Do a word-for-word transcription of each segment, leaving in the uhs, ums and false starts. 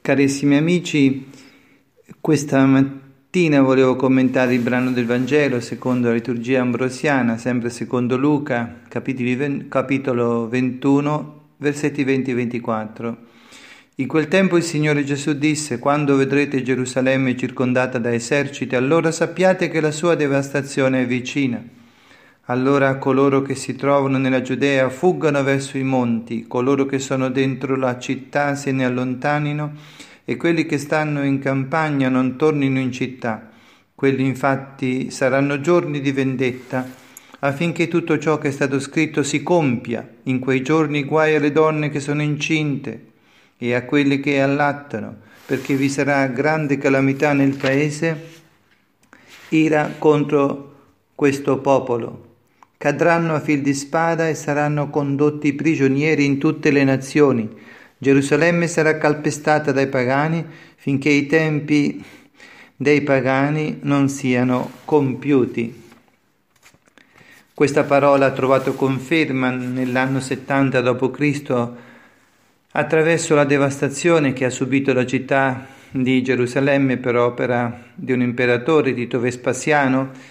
Carissimi amici, questa mattina volevo commentare il brano del Vangelo secondo la liturgia ambrosiana, sempre secondo Luca, capitolo ventuno, versetti venti e ventiquattro. In quel tempo il Signore Gesù disse: «Quando vedrete Gerusalemme circondata da eserciti, allora sappiate che la sua devastazione è vicina. Allora coloro che si trovano nella Giudea fuggano verso i monti, coloro che sono dentro la città se ne allontanino e quelli che stanno in campagna non tornino in città. Quelli infatti saranno giorni di vendetta, affinché tutto ciò che è stato scritto si compia. In quei giorni guai alle donne che sono incinte e a quelli che allattano, perché vi sarà grande calamità nel paese, ira contro questo popolo. Cadranno a fil di spada e saranno condotti prigionieri in tutte le nazioni. Gerusalemme sarà calpestata dai pagani finché i tempi dei pagani non siano compiuti». Questa parola ha trovato conferma nell'anno settanta dopo Cristo attraverso la devastazione che ha subito la città di Gerusalemme per opera di un imperatore, Tito Vespasiano,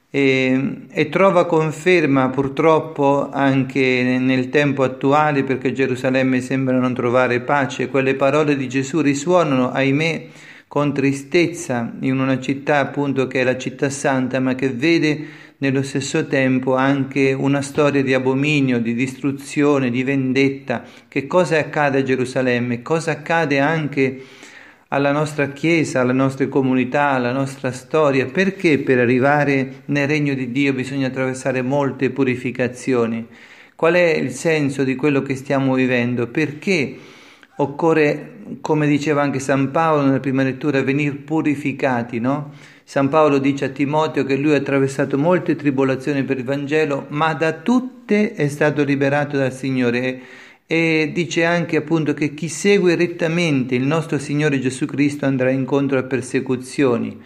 E, e trova conferma purtroppo anche nel tempo attuale, perché Gerusalemme sembra non trovare pace. Quelle parole di Gesù risuonano, ahimè, con tristezza in una città appunto che è la città santa, ma che vede nello stesso tempo anche una storia di abominio, di distruzione, di vendetta. Che cosa accade a Gerusalemme? Cosa accade anche alla nostra Chiesa, alle nostre comunità, alla nostra storia? Perché per arrivare nel regno di Dio bisogna attraversare molte purificazioni? Qual è il senso di quello che stiamo vivendo? Perché occorre, come diceva anche San Paolo nella prima lettura, venire purificati, no? San Paolo dice a Timoteo che lui ha attraversato molte tribolazioni per il Vangelo, ma da tutte è stato liberato dal Signore. E dice anche appunto che chi segue rettamente il nostro Signore Gesù Cristo andrà incontro a persecuzioni.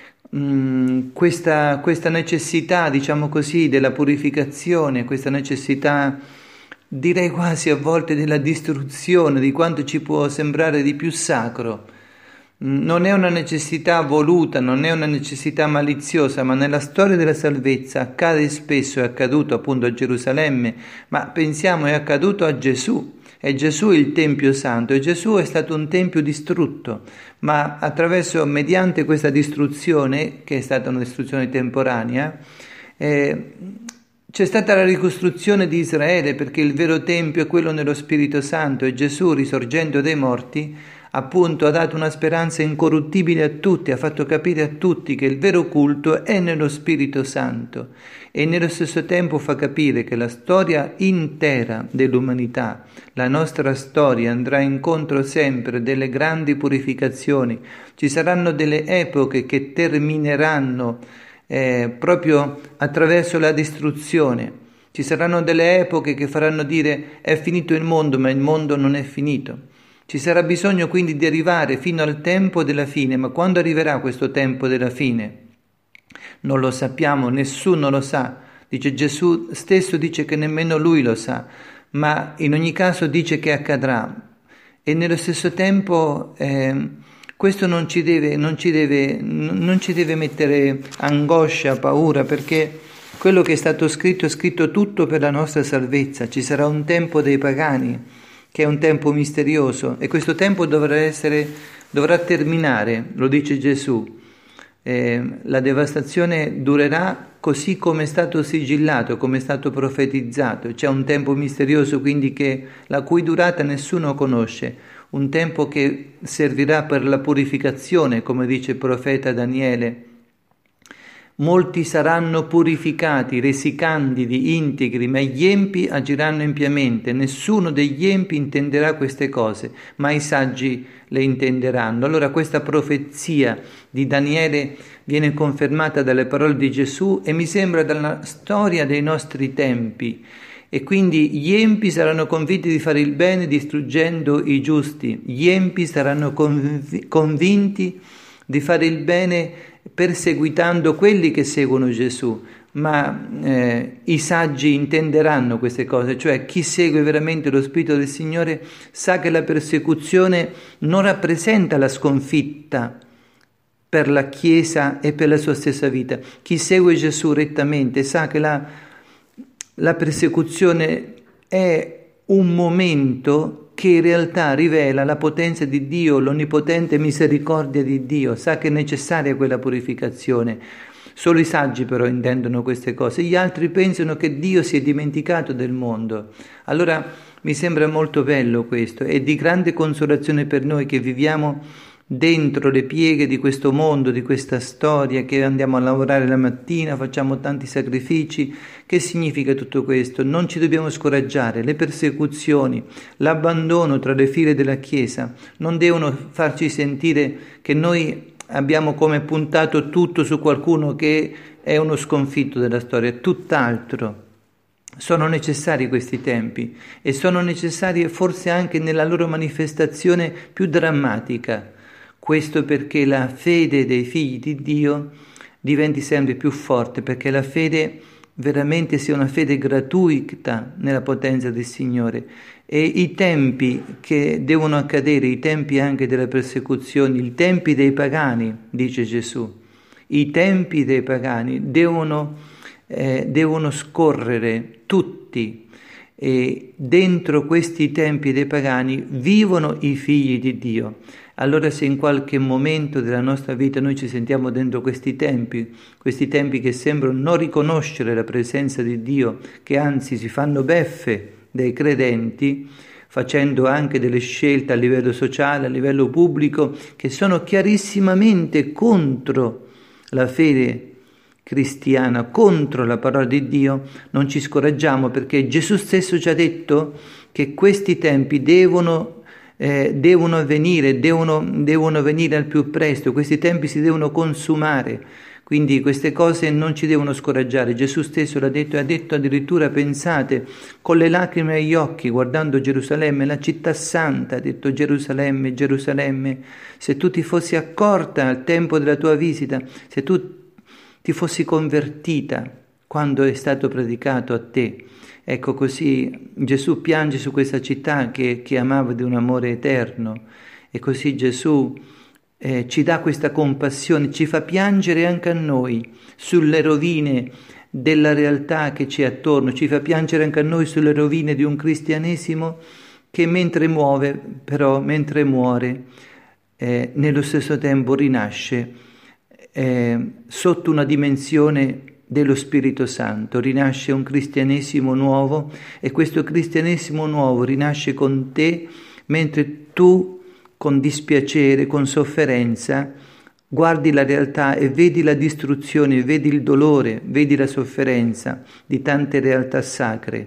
Mm, questa, questa necessità, diciamo così, della purificazione, questa necessità, direi quasi a volte della distruzione, di quanto ci può sembrare di più sacro, non è una necessità voluta, non è una necessità maliziosa, ma nella storia della salvezza accade spesso, è accaduto appunto a Gerusalemme, ma pensiamo è accaduto a Gesù. È Gesù il Tempio Santo, e Gesù è stato un Tempio distrutto, ma attraverso, mediante questa distruzione, che è stata una distruzione temporanea, eh, c'è stata la ricostruzione di Israele, perché il vero Tempio è quello nello Spirito Santo, e Gesù, risorgendo dai morti, appunto ha dato una speranza incorruttibile a tutti, ha fatto capire a tutti che il vero culto è nello Spirito Santo, e nello stesso tempo fa capire che la storia intera dell'umanità, la nostra storia, andrà incontro sempre delle grandi purificazioni. Ci saranno delle epoche che termineranno eh, proprio attraverso la distruzione. Ci saranno delle epoche che faranno dire è finito il mondo, ma il mondo non è finito. Ci sarà bisogno quindi di arrivare fino al tempo della fine, ma quando arriverà questo tempo della fine? Non lo sappiamo, nessuno lo sa. Dice Gesù stesso, dice che nemmeno lui lo sa, ma in ogni caso dice che accadrà. E nello stesso tempo eh, questo non ci deve, non ci deve, non ci deve mettere angoscia, paura, perché quello che è stato scritto è scritto tutto per la nostra salvezza. Ci sarà un tempo dei pagani, che è un tempo misterioso, e questo tempo dovrà essere, dovrà terminare, lo dice Gesù. Eh, la devastazione durerà così come è stato sigillato, come è stato profetizzato. C'è un tempo misterioso quindi che, la cui durata nessuno conosce, un tempo che servirà per la purificazione, come dice il profeta Daniele. Molti saranno purificati, resi candidi, integri, ma gli empi agiranno empiamente. Nessuno degli empi intenderà queste cose, ma i saggi le intenderanno. Allora questa profezia di Daniele viene confermata dalle parole di Gesù e mi sembra dalla storia dei nostri tempi. E quindi gli empi saranno convinti di fare il bene distruggendo i giusti. Gli empi saranno conv- convinti di fare il bene perseguitando quelli che seguono Gesù. ma eh, i saggi intenderanno queste cose, cioè chi segue veramente lo Spirito del Signore sa che la persecuzione non rappresenta la sconfitta per la Chiesa e per la sua stessa vita. Chi segue Gesù rettamente sa che la, la persecuzione è un momento che in realtà rivela la potenza di Dio, l'onnipotente misericordia di Dio, sa che è necessaria quella purificazione. Solo i saggi però intendono queste cose, gli altri pensano che Dio si è dimenticato del mondo. Allora mi sembra molto bello questo, è di grande consolazione per noi che viviamo dentro le pieghe di questo mondo, di questa storia, che andiamo a lavorare la mattina, facciamo tanti sacrifici. Che significa tutto questo? Non ci dobbiamo scoraggiare, le persecuzioni, l'abbandono tra le file della Chiesa non devono farci sentire che noi abbiamo come puntato tutto su qualcuno che è uno sconfitto della storia, tutt'altro. Sono necessari questi tempi e sono necessari forse anche nella loro manifestazione più drammatica. Questo perché la fede dei figli di Dio diventi sempre più forte, perché la fede veramente sia una fede gratuita nella potenza del Signore. E i tempi che devono accadere, i tempi anche delle persecuzioni, i tempi dei pagani, dice Gesù, i tempi dei pagani devono, eh, devono scorrere tutti, e dentro questi tempi dei pagani vivono i figli di Dio. Allora se in qualche momento della nostra vita noi ci sentiamo dentro questi tempi, questi tempi che sembrano non riconoscere la presenza di Dio, che anzi si fanno beffe dei credenti, facendo anche delle scelte a livello sociale, a livello pubblico, che sono chiarissimamente contro la fede cristiana, contro la parola di Dio, non ci scoraggiamo, perché Gesù stesso ci ha detto che questi tempi devono Eh, devono avvenire, devono, devono venire al più presto, questi tempi si devono consumare, quindi queste cose non ci devono scoraggiare. Gesù stesso l'ha detto, e ha detto addirittura, pensate, con le lacrime agli occhi, guardando Gerusalemme, la città santa, ha detto: Gerusalemme, Gerusalemme, se tu ti fossi accorta al tempo della tua visita, se tu ti fossi convertita quando è stato predicato a te. Ecco, così Gesù piange su questa città che, che amava di un amore eterno, e così Gesù eh, ci dà questa compassione, ci fa piangere anche a noi sulle rovine della realtà che c'è attorno, ci fa piangere anche a noi sulle rovine di un cristianesimo che mentre muove, però mentre muore, eh, nello stesso tempo rinasce eh, sotto una dimensione dello Spirito Santo, rinasce un cristianesimo nuovo, e questo cristianesimo nuovo rinasce con te mentre tu, con dispiacere, con sofferenza, guardi la realtà e vedi la distruzione, vedi il dolore, vedi la sofferenza di tante realtà sacre.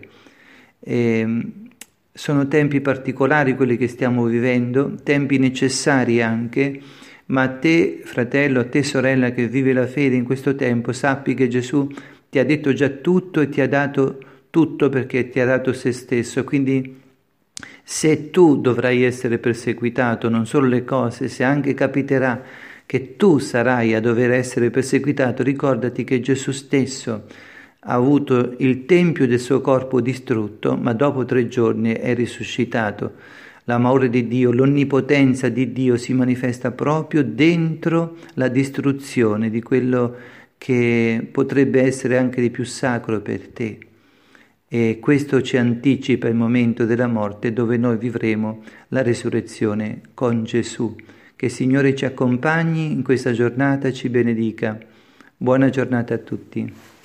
E sono tempi particolari quelli che stiamo vivendo, tempi necessari anche. Ma a te, fratello, a te, sorella, che vive la fede in questo tempo, sappi che Gesù ti ha detto già tutto e ti ha dato tutto, perché ti ha dato se stesso. Quindi se tu dovrai essere perseguitato, non solo le cose, se anche capiterà che tu sarai a dover essere perseguitato, ricordati che Gesù stesso ha avuto il tempio del suo corpo distrutto, ma dopo tre giorni è risuscitato. L'amore di Dio, l'onnipotenza di Dio si manifesta proprio dentro la distruzione di quello che potrebbe essere anche di più sacro per te. E questo ci anticipa il momento della morte, dove noi vivremo la resurrezione con Gesù. Che il Signore ci accompagni in questa giornata, ci benedica. Buona giornata a tutti.